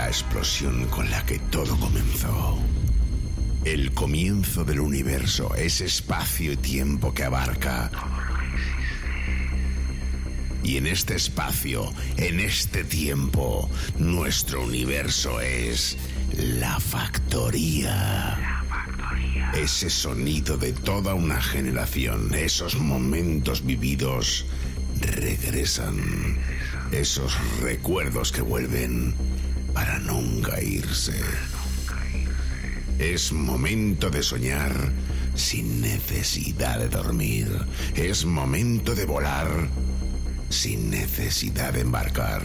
explosión con la que todo comenzó. El comienzo del universo, ese espacio y tiempo que abarca todo lo que existe. Y en este espacio, en este tiempo, nuestro universo es la factoría. Ese sonido de toda una generación, esos momentos vividos regresan. Esos recuerdos que vuelven para nunca irse. Es momento de soñar sin necesidad de dormir. Es momento de volar sin necesidad de embarcar.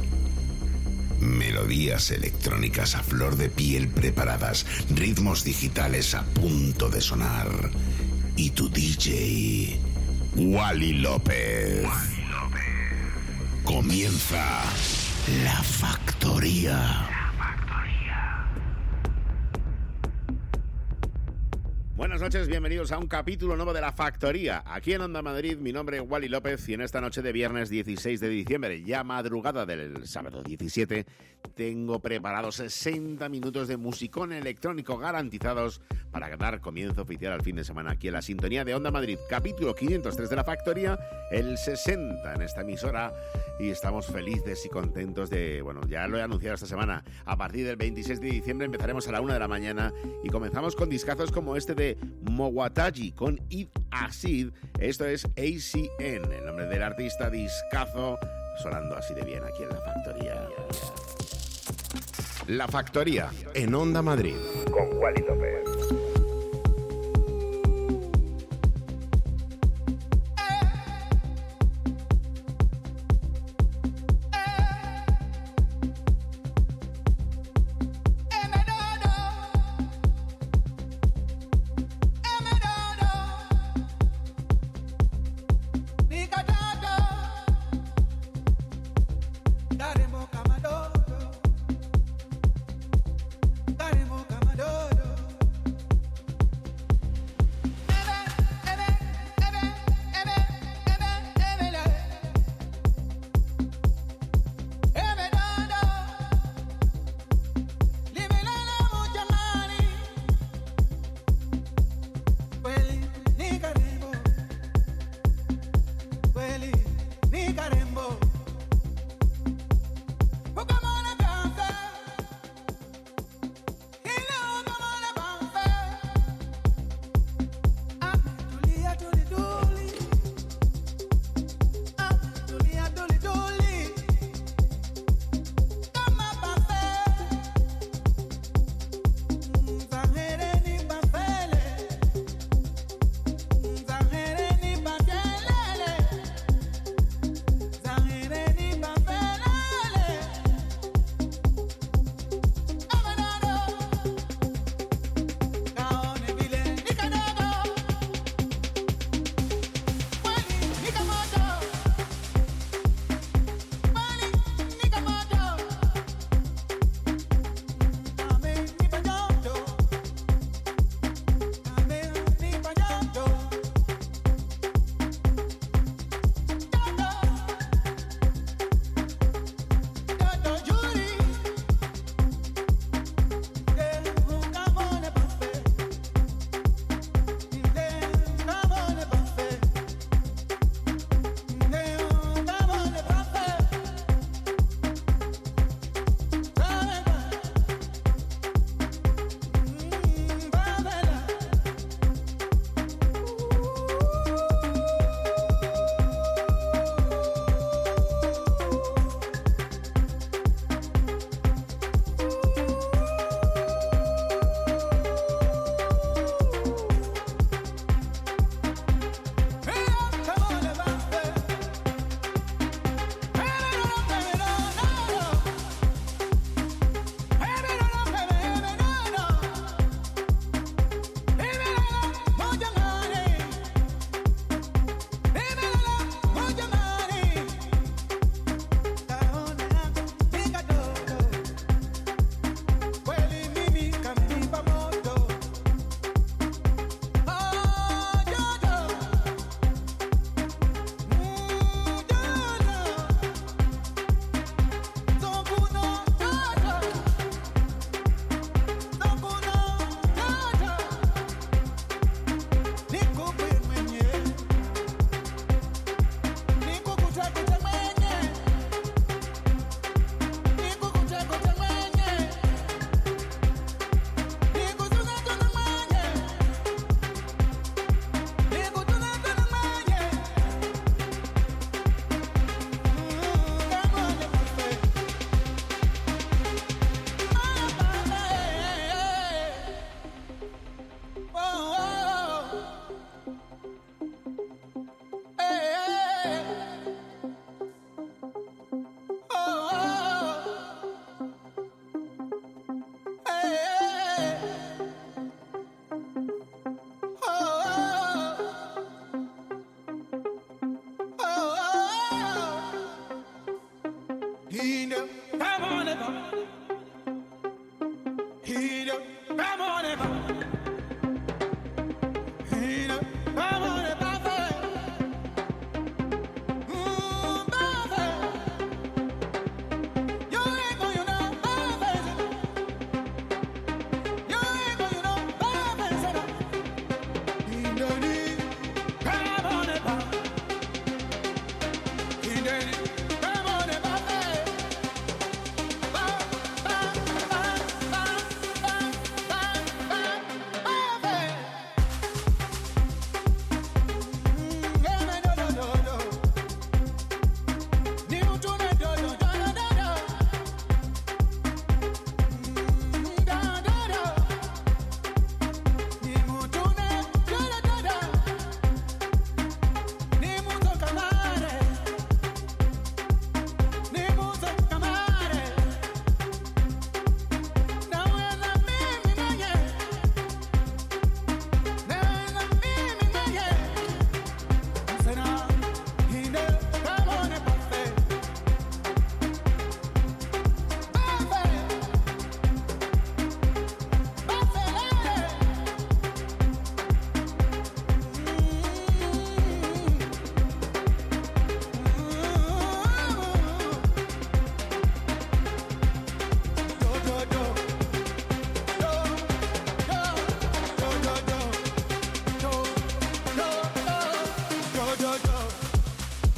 Melodías electrónicas a flor de piel preparadas, ritmos digitales a punto de sonar. Y tu DJ, Wally López. Comienza La Factoría. Buenas noches, bienvenidos a un capítulo nuevo de La Factoría. Aquí en Onda Madrid, mi nombre es Wally López y en esta noche de viernes 16 de diciembre, ya madrugada del sábado 17, tengo preparados 60 minutos de musicón electrónico garantizados para dar comienzo oficial al fin de semana aquí en la sintonía de Onda Madrid. Capítulo 503 de La Factoría, el 60 en esta emisora, y estamos felices y contentos de, bueno, ya lo he anunciado esta semana, a partir del 26 de diciembre empezaremos a la 1 de la mañana y comenzamos con discazos como este de Mowataji con Id Asid. Esto es ACN, el nombre del artista, discazo, sonando así de bien aquí en La Factoría. La Factoría, en Onda Madrid, con Wally López. Daremo Kamadodo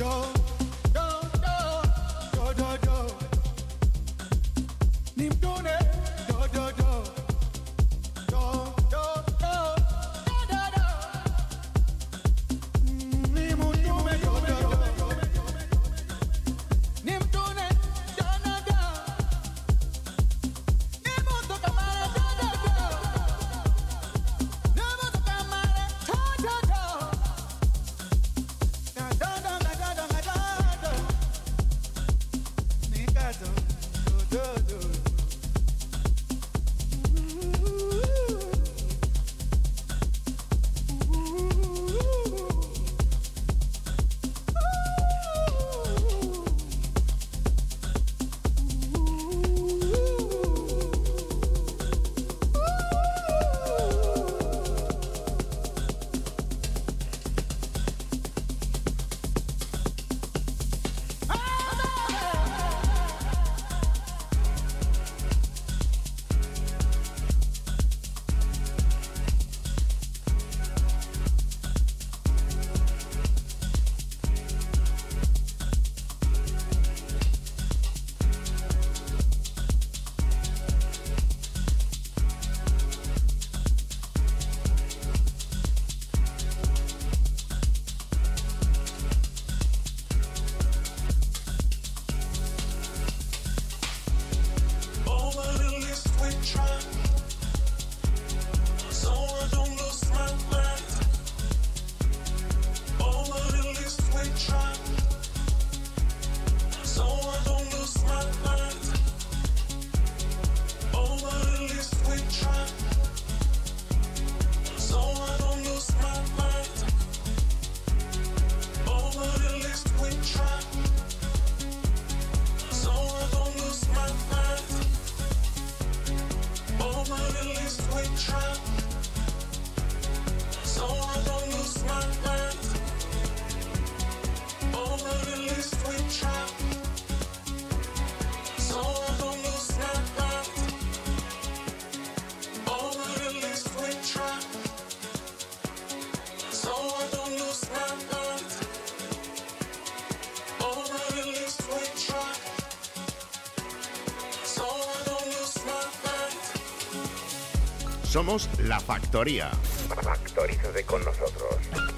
Somos La Factoría. Factorízate con nosotros.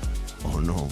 ¿O no?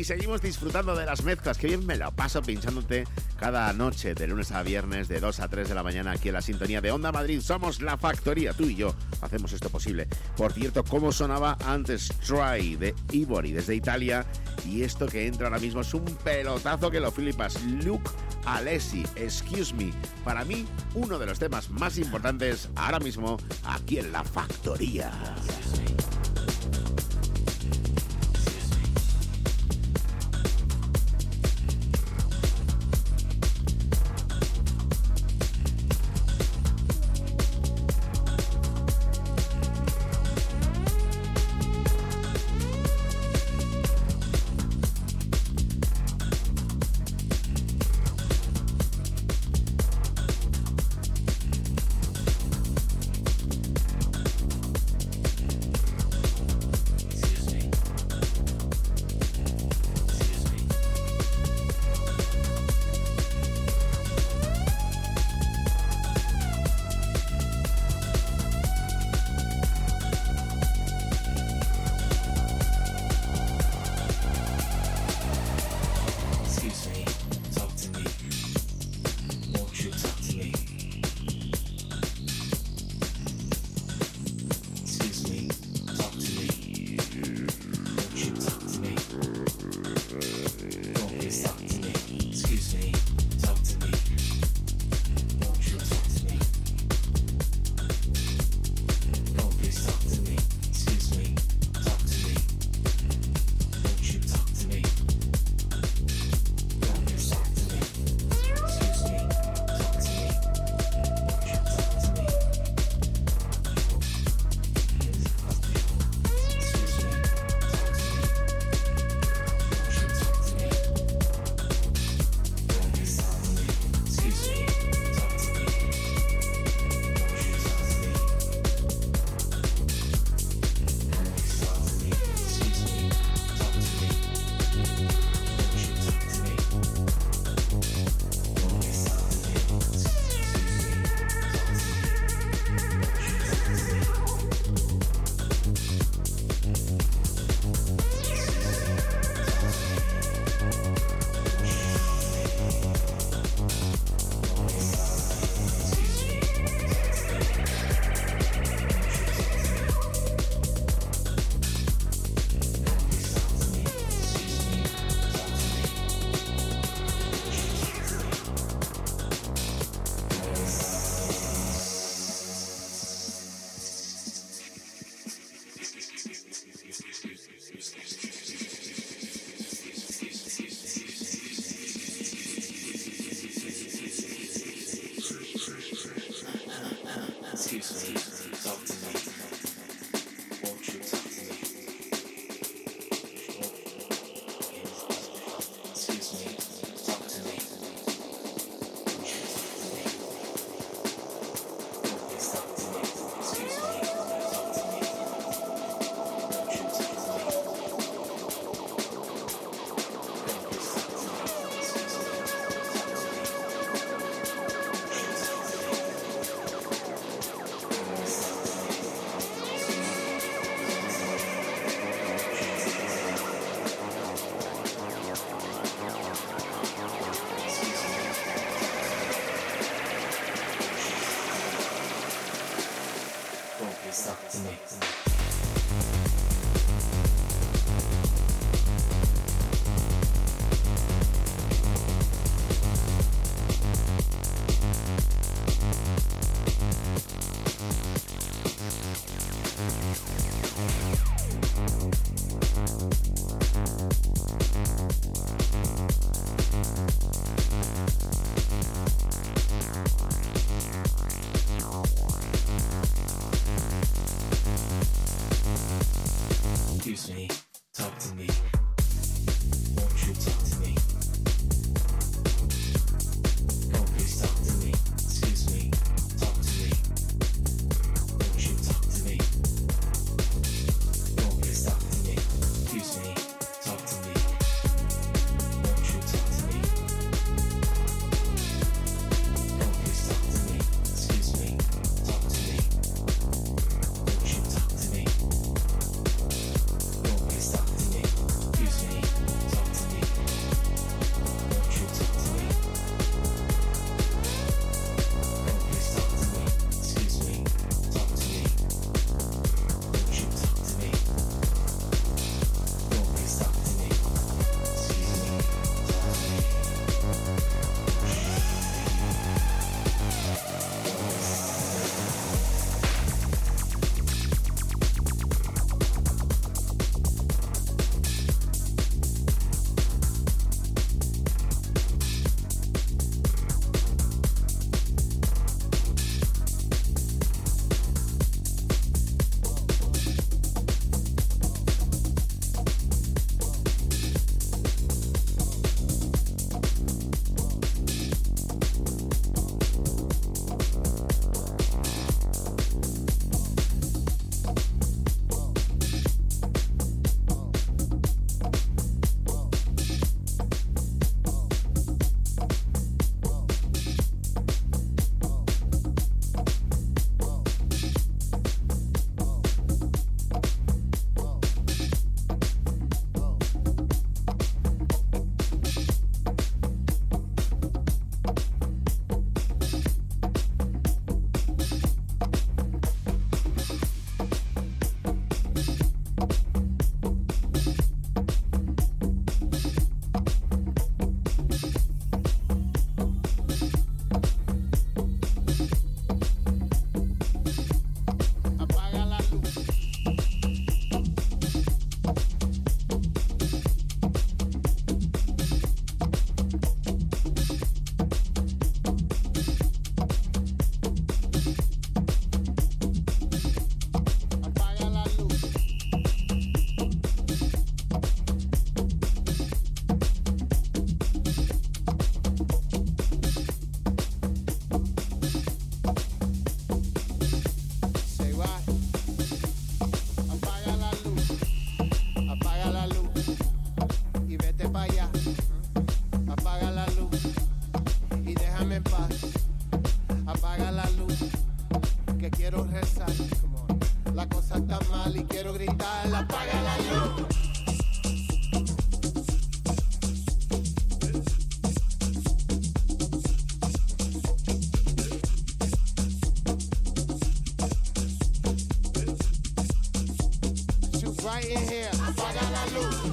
Y seguimos disfrutando de las mezclas, que bien me lo paso pinchándote cada noche, de lunes a viernes, de 2 a 3 de la mañana, aquí en la sintonía de Onda Madrid. Somos La Factoría, tú y yo hacemos esto posible. Por cierto, ¿cómo sonaba antes Try de Ivory desde Italia? Y esto que entra ahora mismo es un pelotazo que lo flipas. Luke Alessi, Excuse Me. Para mí, uno de los temas más importantes ahora mismo aquí en La Factoría. right in here. Apaga la luz.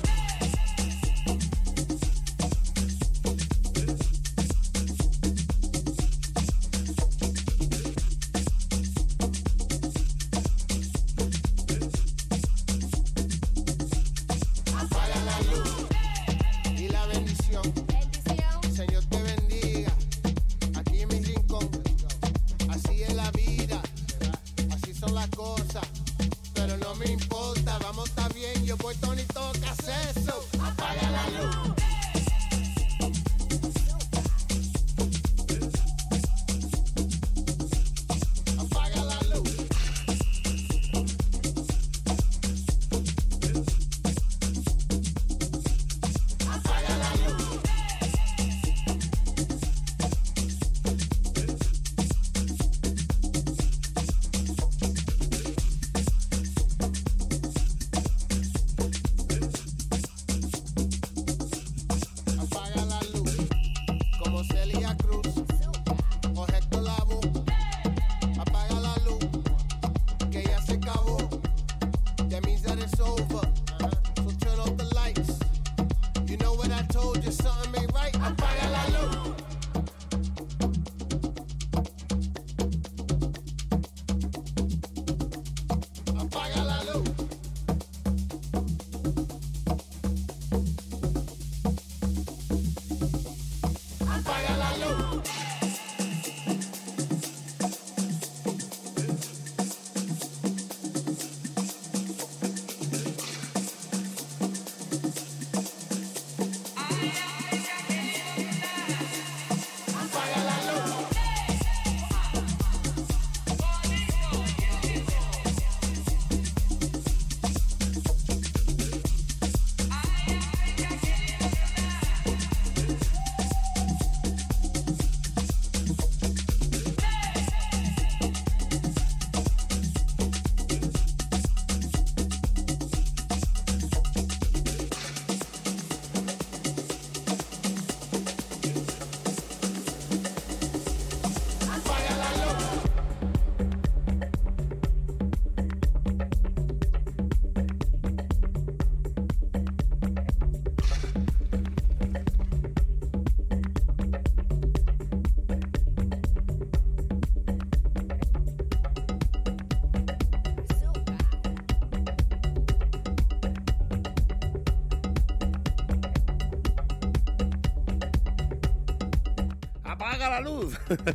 La luz.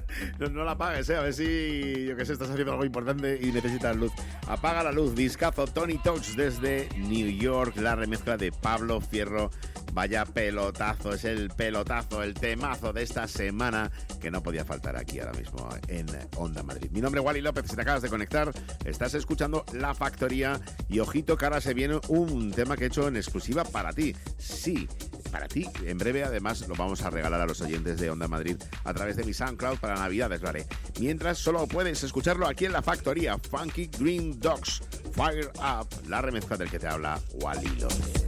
No la apagues, a ver si, yo que sé, estás haciendo algo importante y necesitas luz. Apaga la luz, discazo Tony Talks desde New York, la remezcla de Pablo Fierro. Vaya pelotazo, es el pelotazo, el temazo de esta semana que no podía faltar aquí ahora mismo en Onda Madrid. Mi nombre es Wally López, si te acabas de conectar, estás escuchando La Factoría y ojito que ahora se viene un tema que he hecho en exclusiva para ti. Sí, para ti. En breve, además, lo vamos a regalar a los oyentes de Onda Madrid a través de mi SoundCloud para Navidades, lo haré. Mientras, solo puedes escucharlo aquí en La Factoría. Funky Green Dogs, Fire Up, la remezcla del que te habla Wally López.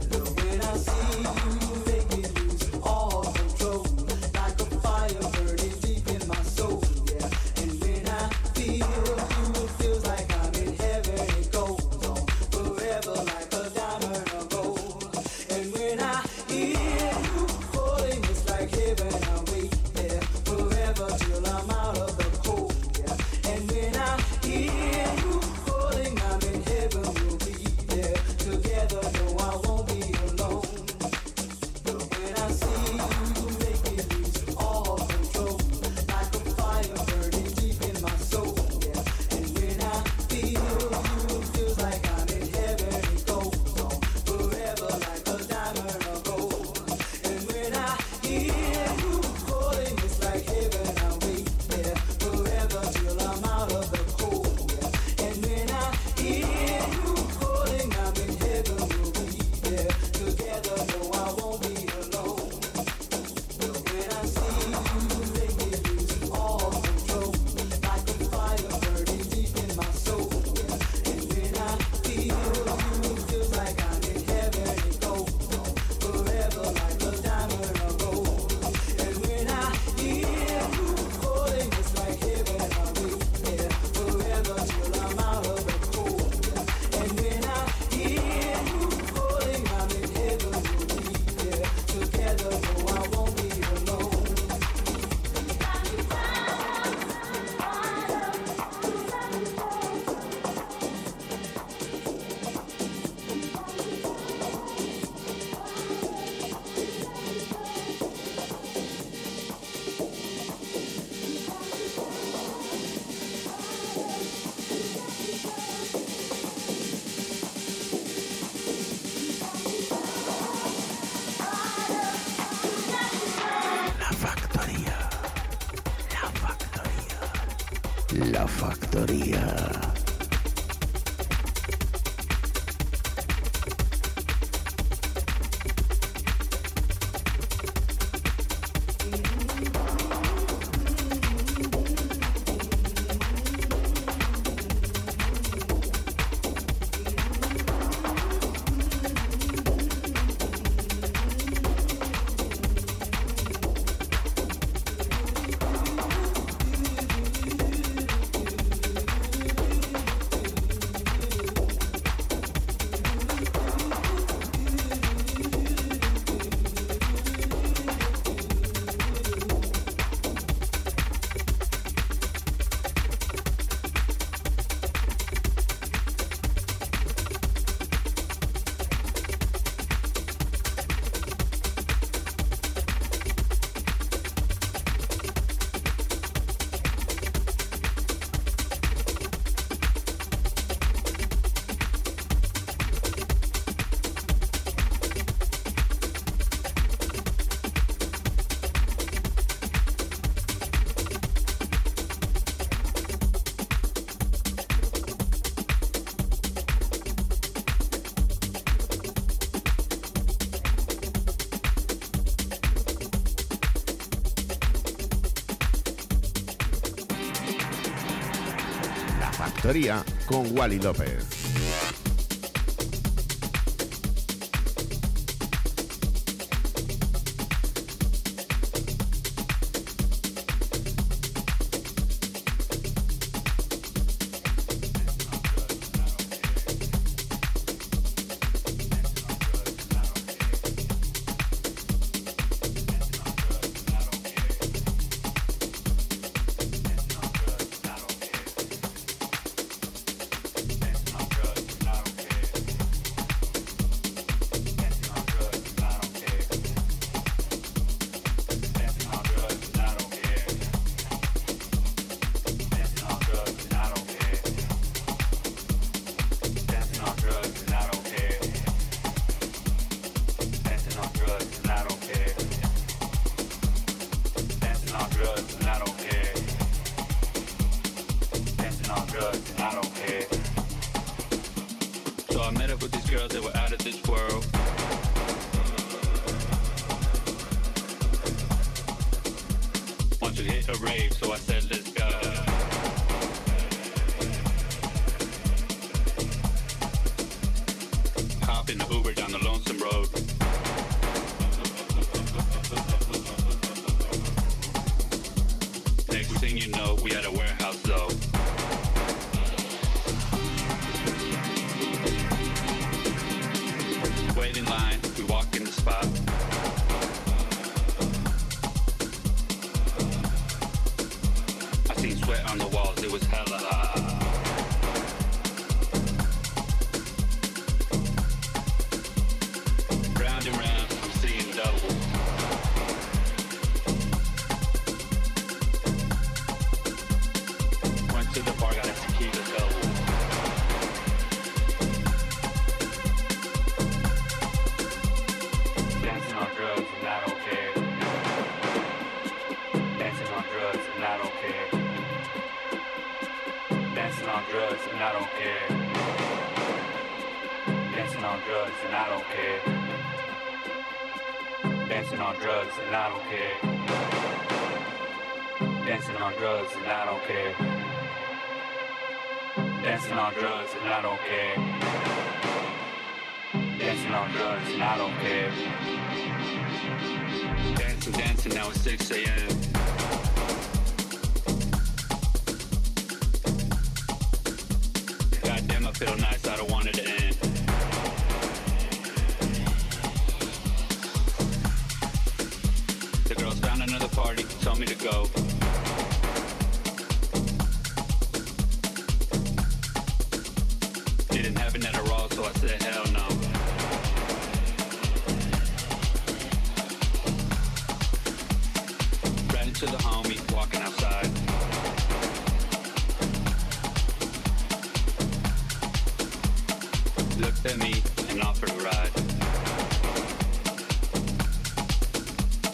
factoría. Factoría con Wally López.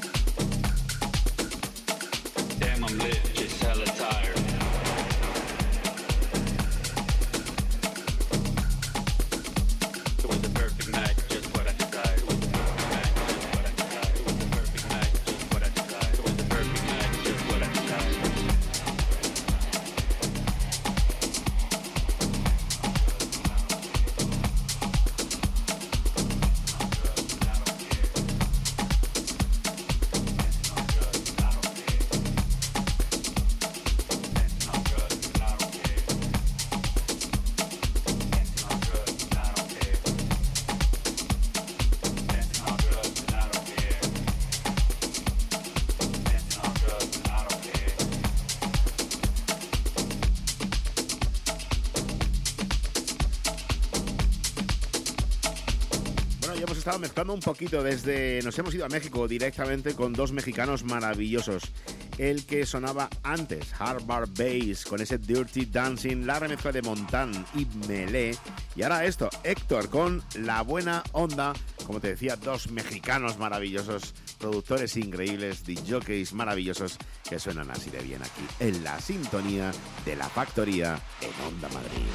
Damn, I'm lit, just hella tired. Bueno, ya hemos estado mezclando un poquito nos hemos ido a México directamente con dos mexicanos maravillosos. El que sonaba antes, Harvard Bass, con ese Dirty Dancing, la remezcla de Montán y Melé. Y ahora esto, Héctor con La Buena Onda, como te decía, dos mexicanos maravillosos, productores increíbles, DJs maravillosos, que suenan así de bien aquí, en la sintonía de La Factoría en Onda Madrid.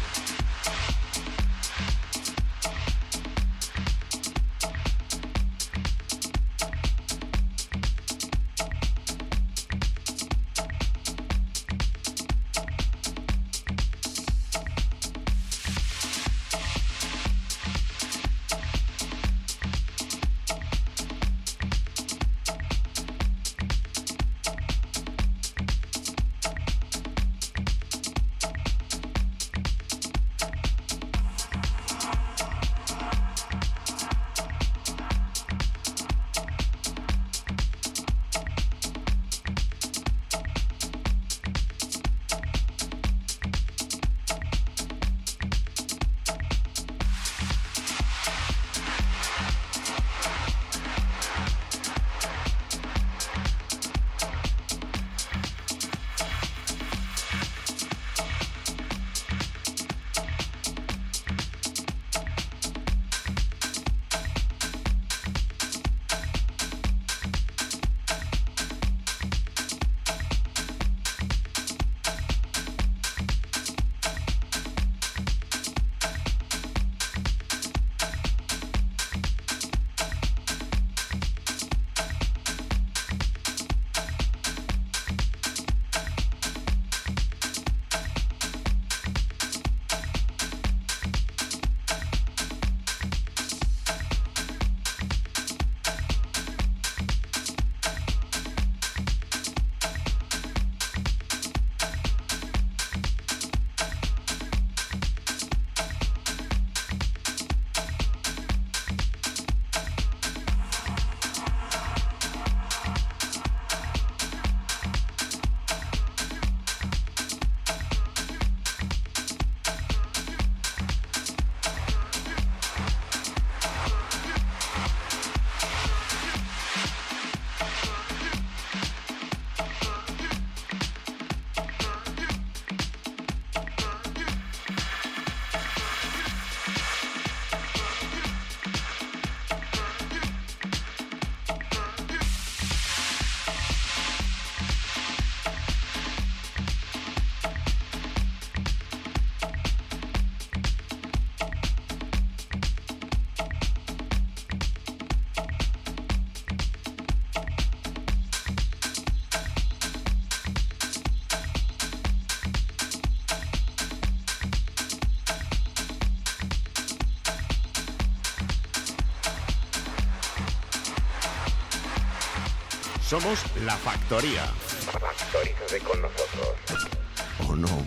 Somos La Factoría. Factorízate con nosotros. ¿O no?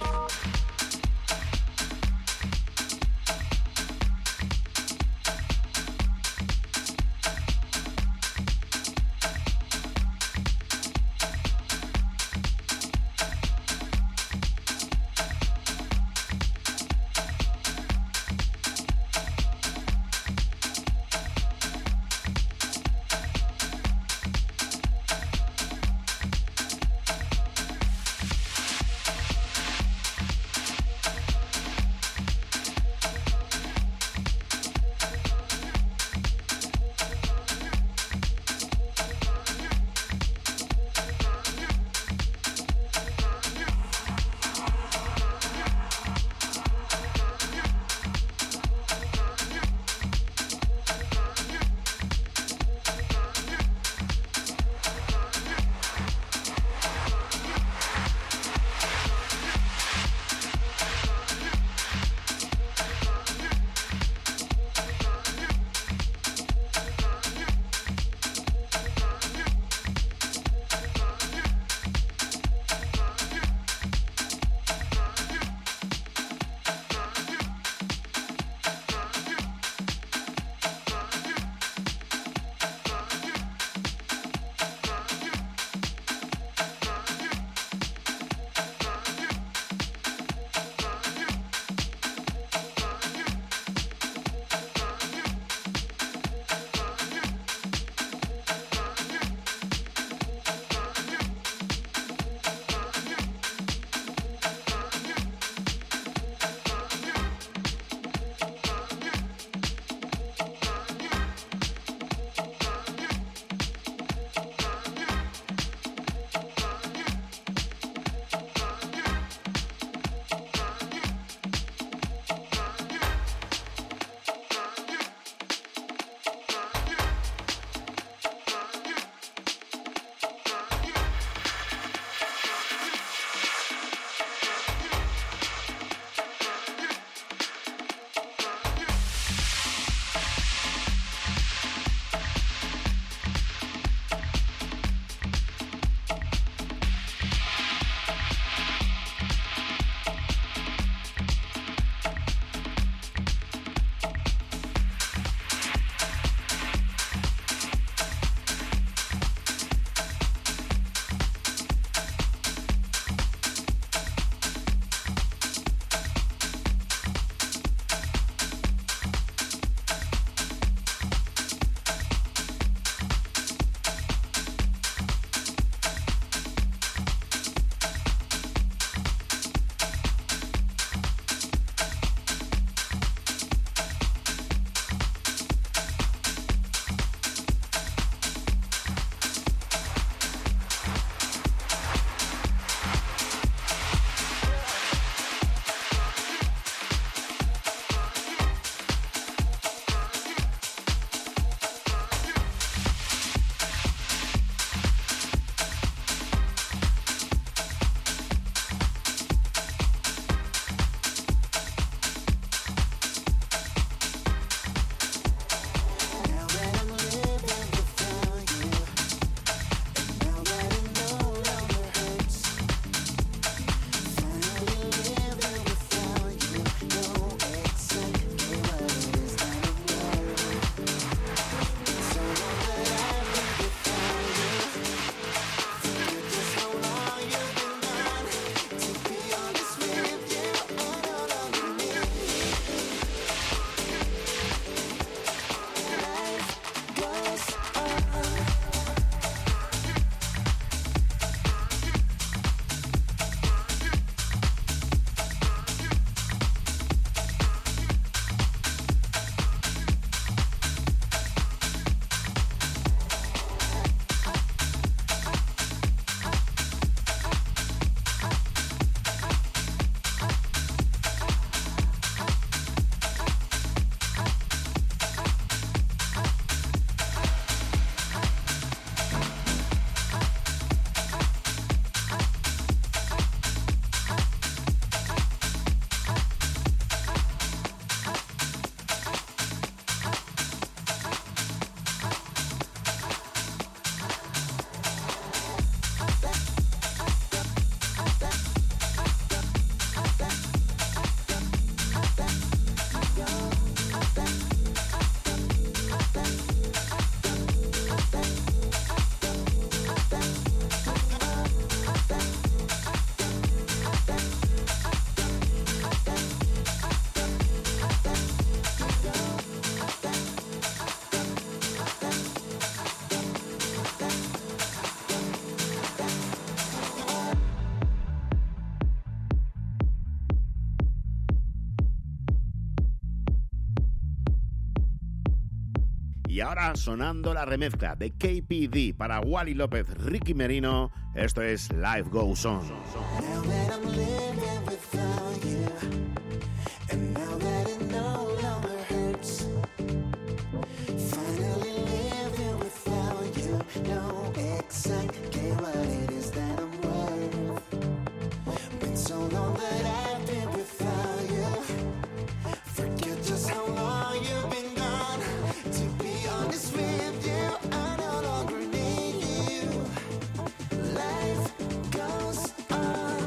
Y ahora sonando la remezcla de KPD para Wally López, Ricky Merino. Esto es Life Goes On. Now that I'm living without you, and now that it no longer hurts, finally living without you, know exactly what it is that I'm worth. Been so long that I've been without you, forget just how long you've been gone. To be honest with you, I no longer need you. Life goes on.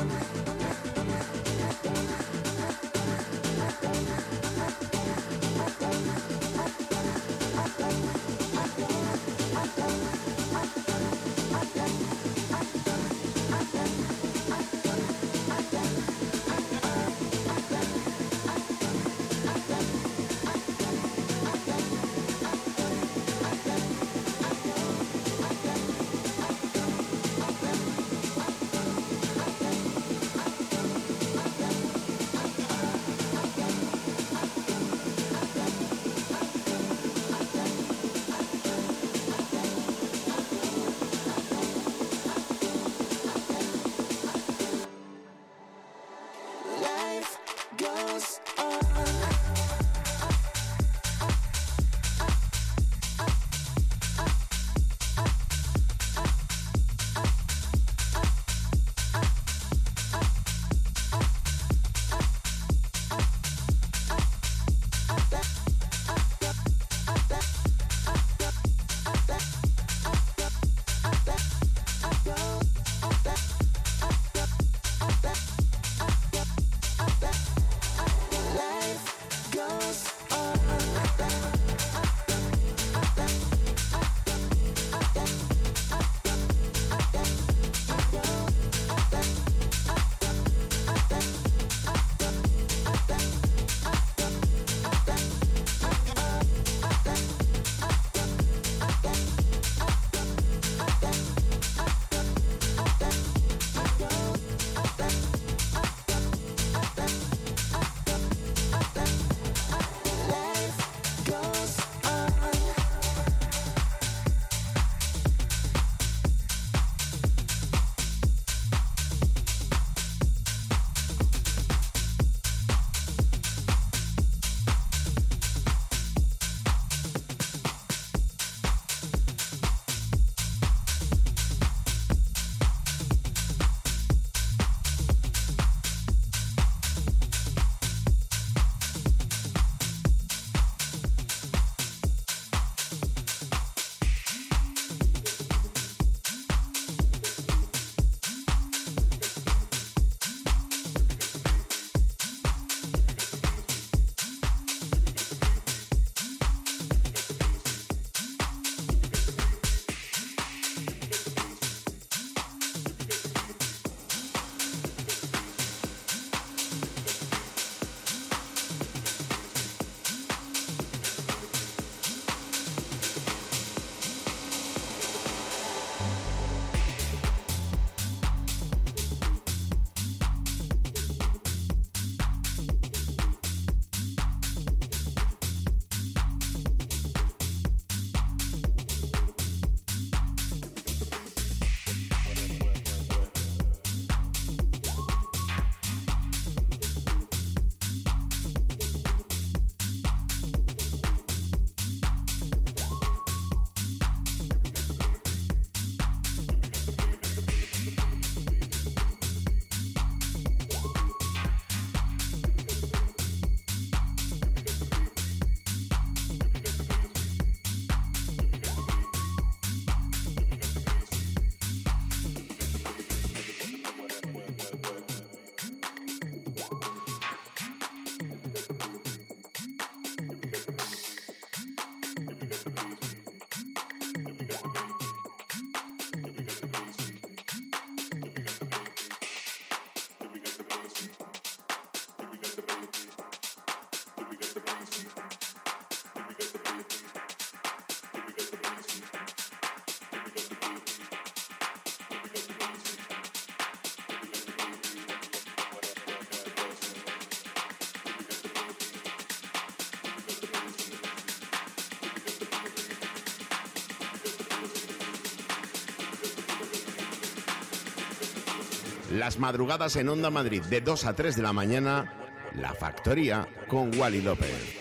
Life goes on. Las madrugadas en Onda Madrid de 2 a 3 de la mañana, La Factoría con Wally López.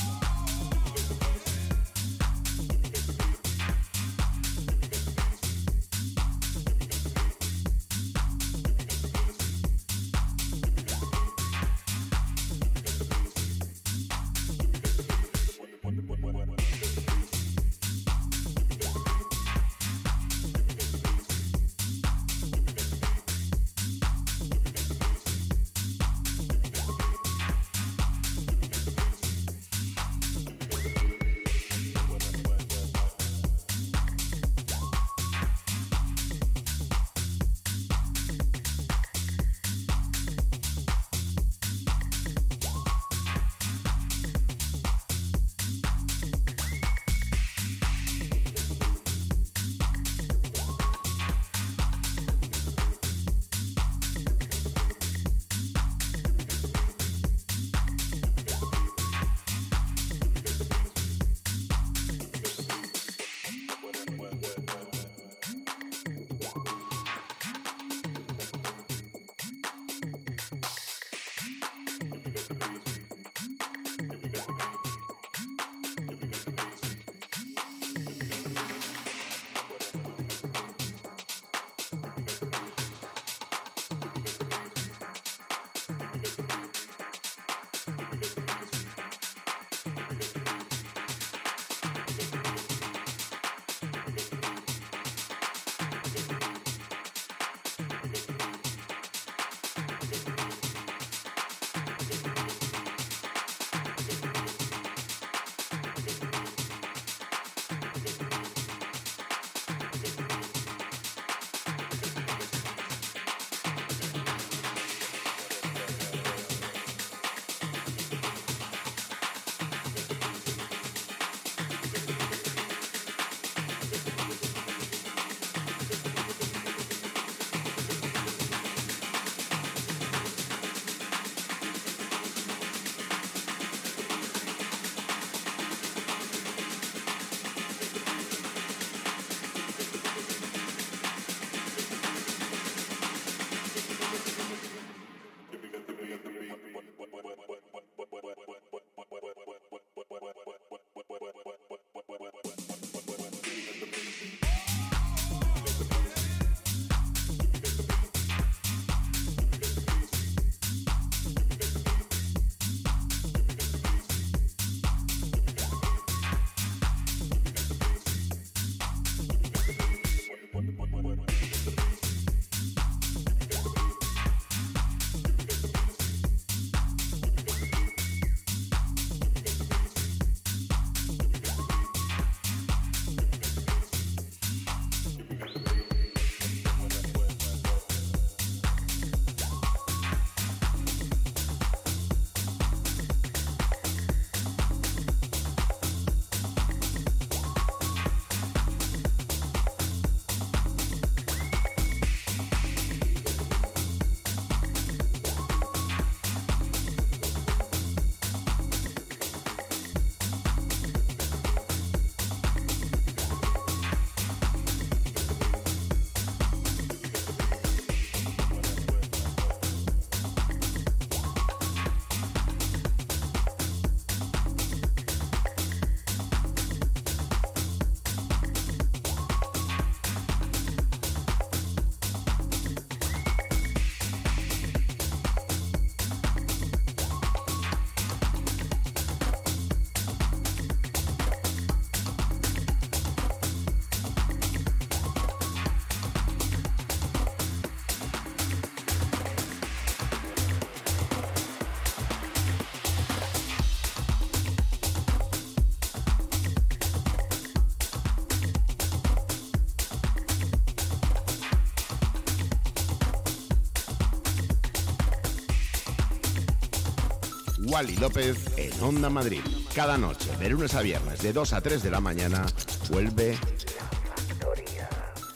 Wally López en Onda Madrid. Cada noche, de lunes a viernes, de 2 a 3 de la mañana, vuelve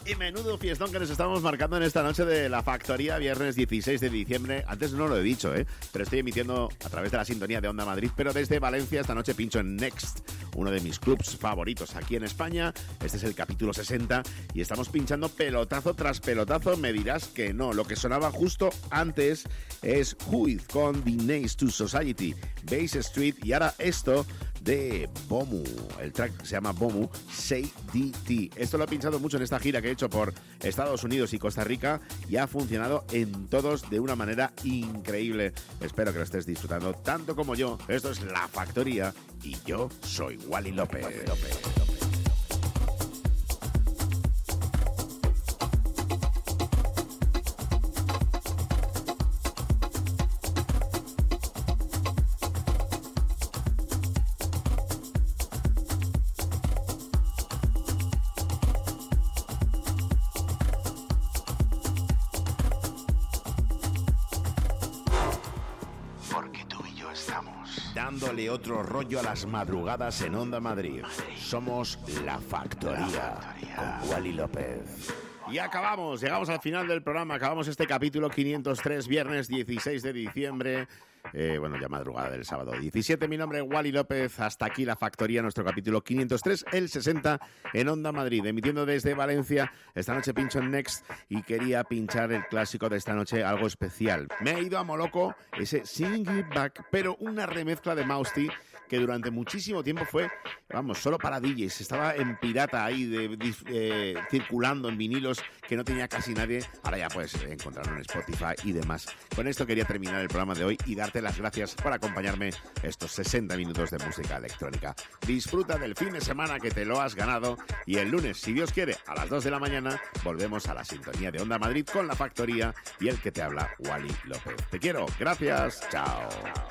Y menudo fiestón que nos estamos marcando en esta noche de la factoría, viernes 16 de diciembre. Antes no lo he dicho, pero estoy emitiendo a través de la sintonía de Onda Madrid, pero desde Valencia. Esta noche pincho en Next, uno de mis clubs favoritos aquí en España. Este es el capítulo 60 y estamos pinchando pelotazo tras pelotazo. Me dirás que no. Lo que sonaba justo antes es Whoith con The Nace to Society, Base Street, y ahora esto de Bomu. El track se llama Bomu, Say DT. Esto lo he pinchado mucho en esta gira que he hecho por Estados Unidos y Costa Rica y ha funcionado en todos de una manera increíble. Espero que lo estés disfrutando tanto como yo. Esto es La Factoría y yo soy Wally López. Dándole otro rollo a las madrugadas en Onda Madrid. Somos La Factoría con Wally López. Y llegamos al final del programa, acabamos este capítulo 503, viernes 16 de diciembre. Ya madrugada del sábado 17. Mi nombre es Wally López. Hasta aquí La Factoría, nuestro capítulo 503, el 60 en Onda Madrid, emitiendo desde Valencia. Esta noche pincho en Next y quería pinchar el clásico de esta noche, algo especial. Me he ido a Moloco, ese Sing It Back, pero una remezcla de Mausti que durante muchísimo tiempo fue, solo para DJs. Estaba en pirata ahí, circulando en vinilos que no tenía casi nadie. Ahora ya puedes encontrarlo en Spotify y demás. Con esto quería terminar el programa de hoy y darte las gracias por acompañarme estos 60 minutos de música electrónica. Disfruta del fin de semana que te lo has ganado y el lunes, si Dios quiere, a las 2 de la mañana volvemos a la sintonía de Onda Madrid con La Factoría y el que te habla, Wally López. Te quiero, gracias, chao.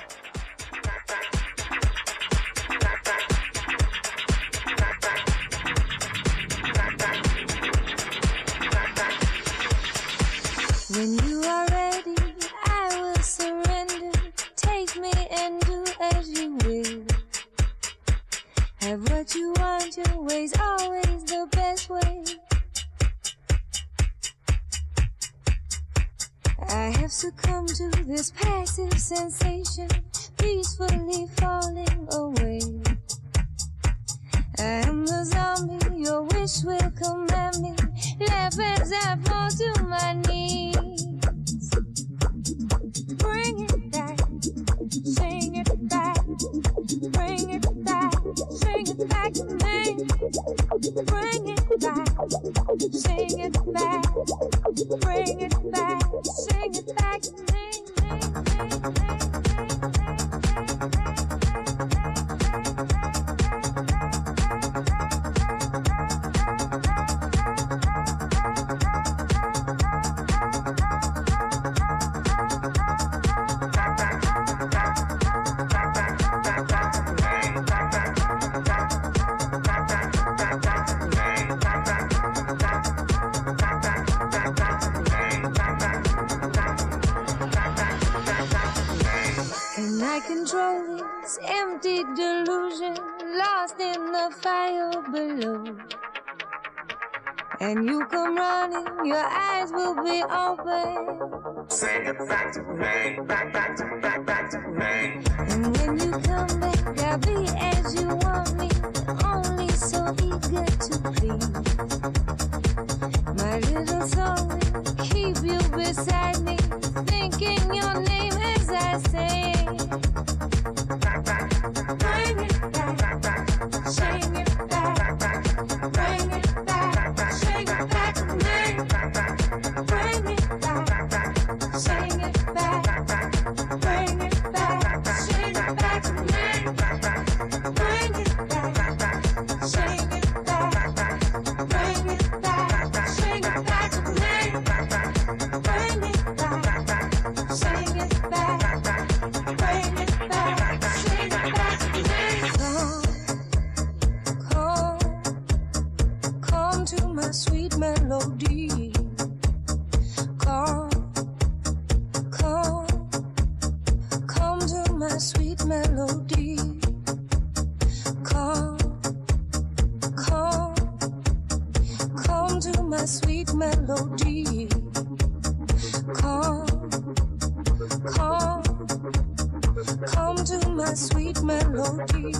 When you are ready, I will surrender. Take me and do as you will. Have what you want, your way's always the best way. I have succumbed to this passive sensation, peacefully falling away. I am the zombie, your wish will command me. Laugh as I fall to my knees. Bring it back, sing it back. Bring it back, sing it back to me. Bring it back, sing it back. Bring it back, sing it back to me. Control this empty delusion, lost in the fire below. And you come running, your eyes will be open. Sing it back to me, back to me. And when you come back, I'll be as you want me, only so eager to please. My little song will keep you beside me, thinking your name as I sing. Bring it back, sing it back. Bring it back, sing it back to me. Bring it back, sing it back. Bring it back, sing it back to me. Bring it back, sing it back. Bring it back, sing it back to me. Bring it back, sing it back. Bring it back, sing it back to me. Come to my sweet melody. Come to my sweet melody. Come to my my sweet melody. Come, come, come to my sweet melody.